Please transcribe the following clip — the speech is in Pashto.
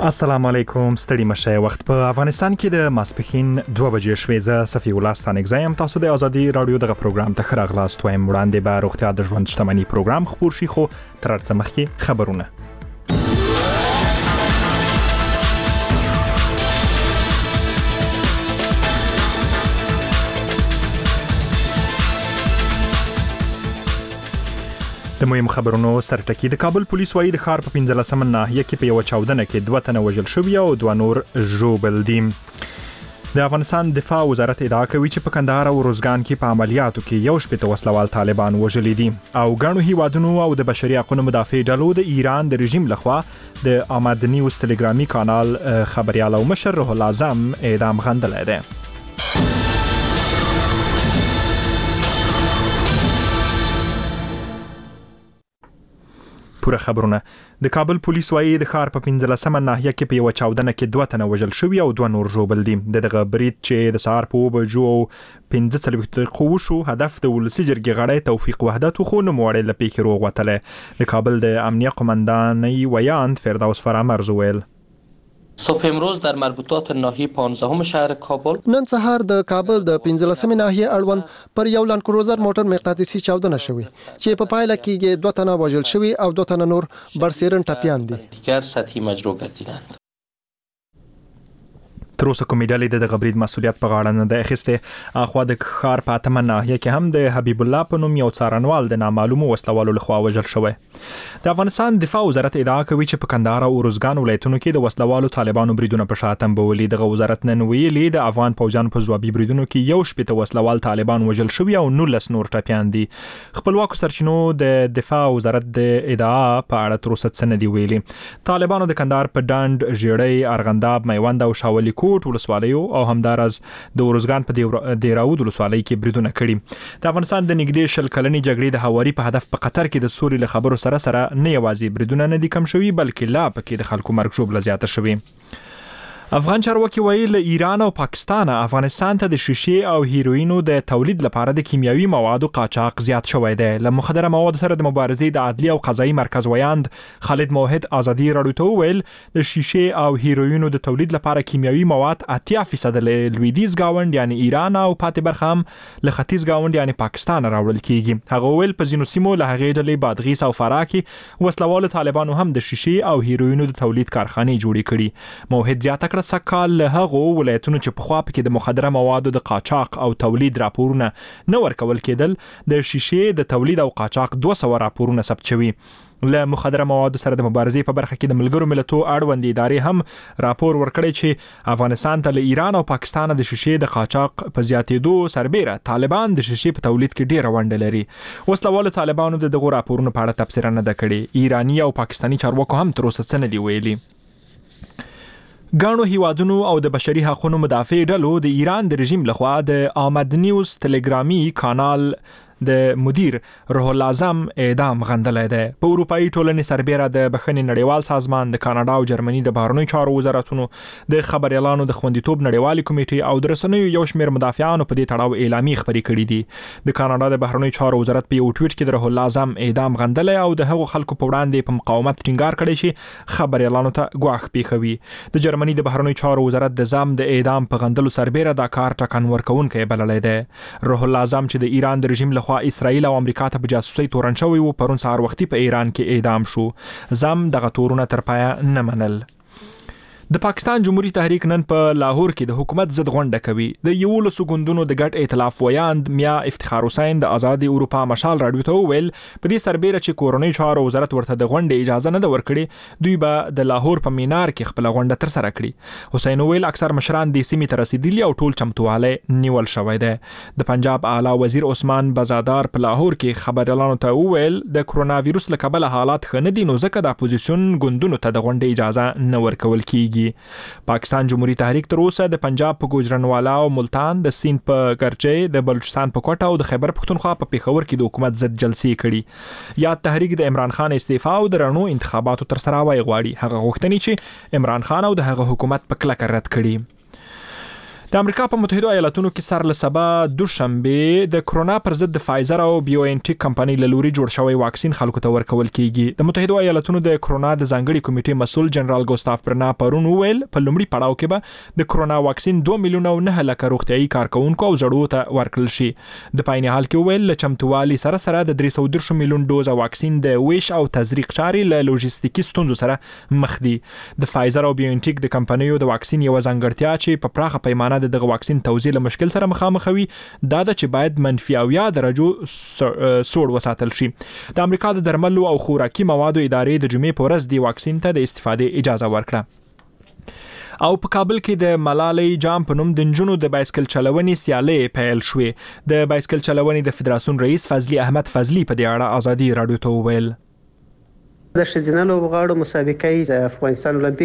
السلام علیکم، ستړي مشه. وخت په افغانستان کې د ماسپښین 2 بجې شوې. زه صفی الله ستانک زایم. تاسو د ازادي رادیو دغه پروګرام ته خراغلاست وایم. وړاندې به روغتیا د ژوند شتمنۍ پروګرام خبر شي، خو تر هر مخکې خبرونه. د مهم خبرونو سرټکی. د کابل پولیس وايي د ښار په 15 ناحیه کې په یو چاودنه کې 2 تنه وژل شوي او 2 نور ژوبل دي. د افغانستان دفاع وزارت ادعا کوي چې په کندهار او روزګان کې په عملیاتو کې یو شپږ وسلوال طالبان وژلي دي او ګڼو هیوادونو او د بشري حقوقو مدافع ډلو د ایران د رژیم لخوا د آمد نیوز ټلګرامي کانال خبريال او مشر روح الله اعظم اعدام غندلی دی. پوره خبرونه. د کابل پولیس وايي د ښار په 15 ناحیه کې په یو چاودنه کې 2 تنه وژل شوي او 2 نور ژوبل دي. دغه برید چې د سهار په 15 دقیقو شو، هدف د ولسی جرګې غړی توفیق وحدت خو نه موړ له پیښې روغ وتله. د کابل د امنیه قومندانۍ ویاند فردوس فرامرز ویل صبح امروز در مربوطات ناحیه 15 شهر کابل نن سهار د کابل د 15 ناحیه اړوند پر یو لند کروزر موټر مقناطیسي چاودنه شوې چې په پایله کې 2 تنه وژل شوي او 2 تنه نور برسیرن ټپیان دي. دیگر سطحی مجروح گردیدند. تر اوسه کومې ډلې د غبرید مسولیت په غاړه نه ده اخیسته. اخوا د ښار په 8 ناحیه کې هم د حبیب الله په نوم یو څارنوال د نامعلومو وسلوالو لخوا وژل شوی. د افغانستان دفاع وزارت ادعا کوي چې په کندهار او روزګان ولایتونو کې د وسلوالو طالبانو بریدونه په شا تنبولي. دغه وزارت نن ویلي د افغان پوځیانو په ځوابي بریدونو کې یو شپږ وسلوال طالبان وژل شوي او 19 نور ټپیان دي. خپلواکو سرچینو د دفاع وزارت د ادعا په اړه تر اوسه څه نه دي ویلي. طالبانو د کندهار په ډنډ، ژیړی، ارغنداب، میوند او شاولی کوټ ولسوالیو او همدارز د روزګان په دیراود ولسوالۍ کې بریدونه کړي. د افغانستان د نږدې 20 کلنې جګړې د هواري په هدف په قطر کې د سولې له خبرو سره نه یوازې بریدونه نه دي کم شوي، بلکې لا پکې د خلکو مرګ ژوبله زیاته شوي. افغان چارواکي وایي له ایران او پاکستان افغانستان ته د شیشې او هیروینو د تولید لپاره د کیمیاوي موادو قاچاق زیات شوی دی. له مخدره موادو سره د مبارزې د عدلي او قضایي مرکز ویاند خالد موحد ازادي رادیو ته ویل د شیشې او هیروینو د تولید لپاره کیمیاوي مواد 80% له لویدیز گاوند یعنی ایران او پاتې برخه هم له ختیځ گاوند یعنی پاکستان راوړل کیږي. هغه ویل په ځینو سیمو له هغې ډلې بادغیس او فراه کې وسلوال طالبانو هم د شیشې او هیروینو د تولید کارخانې جوړې کړي. موحد زیاته سکال له هغو ولایتونو چې په خوا کې د مخدره موادو د قاچاق او تولید راپورونه نه ورکول کېدل، د شیشې د تولید او قاچاق 200 راپورونه ثبت شوي. له مخدره موادو سره د مبارزې په برخه کې د ملګرو ملتونو اړوند ادارې هم راپور ورکړی چې افغانستان ته له ایران او پاکستان د شیشې د قاچاق په زیاتېدو سربېره طالبان د شیشې په تولید کې ډېره ونډه لري. وسلوال طالبانو د دغو راپورونو په اړه تبصره نه ده کړې. ایرانی او پاکستانی چارواکو هم تر اوسه څه نه دي ویلي. ګڼو هیوادونو او د بشري حقوقو مدافع ډلو د ایران د رژیم لخوا د آمد نیوز ټلګرامي کانال د مدیر روح الله اعظم اعدام غندلی دی. په اروپایي ټولنې سربېره د بخښنې نړیوال سازمان، د کاناډا او جرمني د بهرنیو چارو وزارتونو، د خبریالانو د خوندیتوب نړیوالې کمیټې او د رسنیو یو شمېر مدافعانو په دې تړاو اعلامیې خپرې کړي دي. د کاناډا د بهرنیو چارو وزارت په یو ټویټ کې د روح الله اعظم اعدام غندلی او د هغو خلکو په وړاندې په مقاومت ټینګار کړی چې خبریالانو ته ګواښ پیښوي. د جرمني د بهرنیو چارو وزارت د ځام د اعدام په غندلو سربېره دا کار ټکان ورکوونکی بللی دی. روح الله اعظم چې د ایران د رژیم لخوا اسرائیل او امریکا ته په جاسوسۍ تورن شوی و، پرون سهار وختي په ایران کې اعدام شو. زم دغه تورونه تر پایه نه منل. د پاکستان جمهوریت تحریک نن په لاهور کې د حکومت ضد غونډه کوي. د 11 ګوندونو د ګډ ائتلاف ویاند میا افتخار حسین د آزادي اروپا مشال رادیو ته ویل په دې سربېره چې کورنۍ چارو وزارت ورته د غونډې اجازه نه ده ورکړې، دوی به د لاهور په مینار کې خپل غونډه تر سره کړي. حسین ویل اکثر مشران د سیمې ته رسیدلي او ټول چمتوالی نیول شوی دی. د پنجاب اعلی وزیر عثمان بزادار په لاهور کې خبریالانو ته ویل د کرونا وایروس له کبله حالات ښه نه دي، نو ځکه د اپوزیسیون ګوندونو ته د غونډې اجازه نه ورکول کیږي. پاکستان جمهوریت تحریک تر اوسه د پنجاب په ګوجرانوالا او ملتان، د سیند په ګرچې، د بلوچستان په کوټه او د خیبر پختونخوا په پیښور کې د حکومت ضد جلسې کړي. یاد تحریک د عمران خان استعفا او د رڼو انتخاباتو تر سره وای غواړي. هغه غوښتنې چې عمران خان او د هغه حکومت په کلکه رد کړي. د د امریکا په متحده ایالاتونو کې سر له سبا دوشنبه د کرونا پر ضد د فایزر او بایوانټیک کمپنۍ له لوري جوړ شوی واکسین خلکو ته ورکول کیږي. د متحده ایالاتونو د کرونا د ځانګړي کمیټې مسول جنرال ګوستاف برنا پرون وویل په لومړي پړاو کې به د کرونا واکسین 2 میلیونه او 9 لک روغتيایي کارکونکو او زړو ته ورکړل شي. د پایني حال کې وویل ل چمتووالي سره د 310 میلیون ډوز واکسین د ویش او تزریق چاري له لوجستیکي ستونزو سره مخ دي. د فایزر او بایوانټیک د کمپنیو د واکسین یو ځانګړتیا چې په پراخه پیمانه دغه واکسین توزیع له مشکل سره مخامخ وي دا د چې باید -80 درجو سوړ وساتل شي. د امریکا د درملو او خوراکي موادو ادارې د جمعې په ورځ د واکسین ته د استفادې اجازه ورکړه. او په کابل کې د ملالۍ جام په نوم د نجونو د بایسکل چلونې سیالۍ پیل شوې. د بایسکل چلونې د فدراسیون رئیس فضلی احمد فضلی په دې اړه ازادي رادیو ته وویل د ښځینه لوبغاړو مسابقې د افغانستان اولمپیک